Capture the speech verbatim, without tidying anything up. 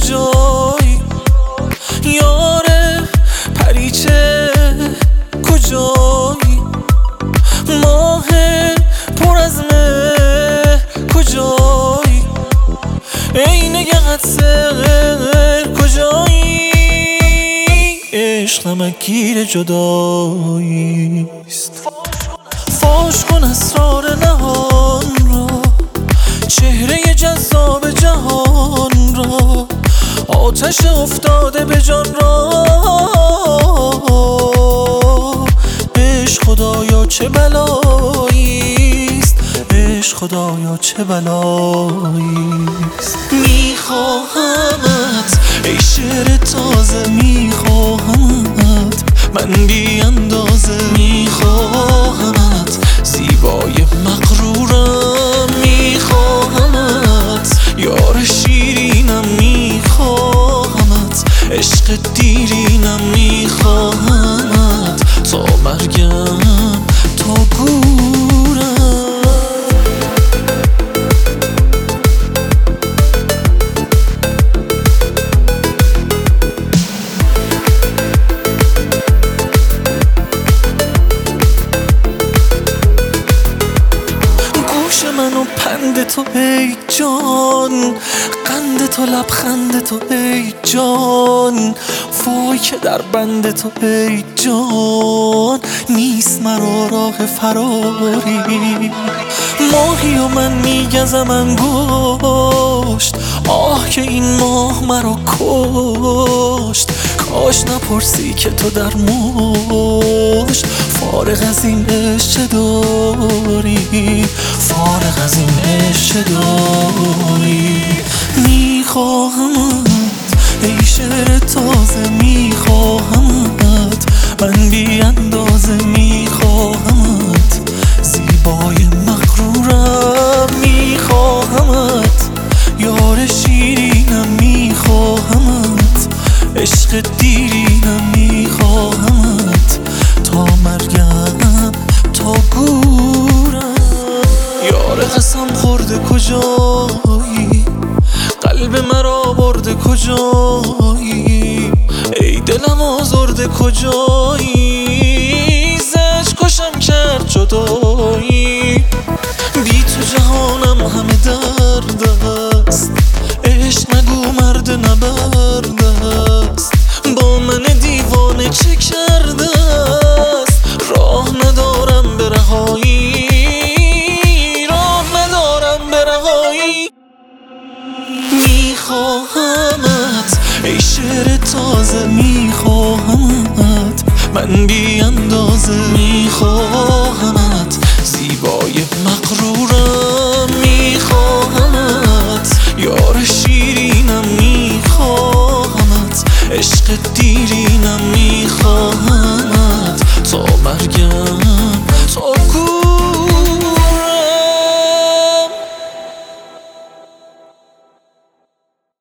کجایی؟ یاره پریچه کجایی؟ ماه پر از مهر کجایی؟ ای نگهت سر کجایی؟ عشق نمکگیر جداییست. فاش کن اسرار نهان را، چهره جذاب جهان را، آتش افتاده به جان را. عشق خدایا چه بلاییست، عشق خدایا چه بلاییست. میخواهمت ای شعر تازه، میخواهمت من بی اندازه، میخواهمت زیبای مغرورم، میخواهمت یار شیرینم، میخواهمت عشق دیرینم، میخواهمت تا مرگم تا گورم. منو پند تو ای جان، قند تو لبخند تو ای جان، وای که در بند تو ای جان، نیست مرا راه فراری. ماهی و من میگزم انگشت، آه که این ماه مرا کشت. کاش نپرسی که تو در مشت، فارغ از این عشق داری، فارغ از این عشق داری. میخواهمت ای شعر تازه، میخواهمت من بی اندازه، میخواهمت زیبای مغرورم، میخواهمت یار شیرینم، میخواهمت عشق دیرینم، میخواهمت تا مرگم تا گورم. یار قسم خورده کجایی؟ قلب مرا برده کجایی؟ ای دلم آزرده کجایی؟ زش کشم کرد جدایی. بی تو جهانم همه درد است، عشق نگو مرد نبرد است. با من دیوانه چه کرده است؟ راه ندارم به رهایی، راه ندارم به رهایی. میخواهمت ای شعر تازه، میخواهمت من بی اندازه، میخواهمت زیبای مغرورم، میخواهمت یار شیرینم، میخواهمت عشق دیرینم، میخواهمت تا مرگم